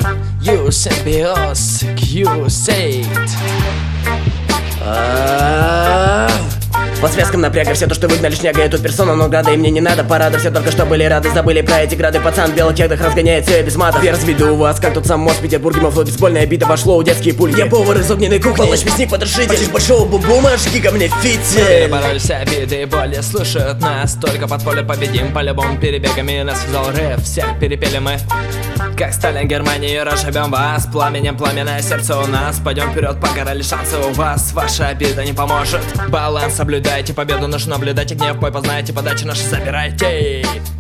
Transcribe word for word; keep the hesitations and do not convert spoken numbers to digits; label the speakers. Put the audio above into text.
Speaker 1: You symbios, Q-Sate.
Speaker 2: По связкам напряга все то, что выгнали шняга. Я тут персона, но града, и мне не надо парада. Все только что были рады, забыли про эти грады. Пацан в белых кедах разгоняет все без матов. Я разведу вас, как тот сам мост в Петербурге. Мой флот бейсбольная бита вошло у детские пульки. Я повар из огненной куклы, малыш мясник потрошитель. Хочешь большого бум-бума, жги ко мне фитиль.
Speaker 1: Переборолись обиды и боли, слушают нас. Только под поле победим, по-любому перебегами. Нас взял рэп, всех перепели мы. Как Сталин Германии, разживем вас. Пламенем пламенное сердце у нас. Пойдем вперед, пока дали шансы у вас. Ваша обида не поможет. Баланс соблюдайте, победу нашу наблюдайте. Гнев бой познайте, подачи наши забирайте.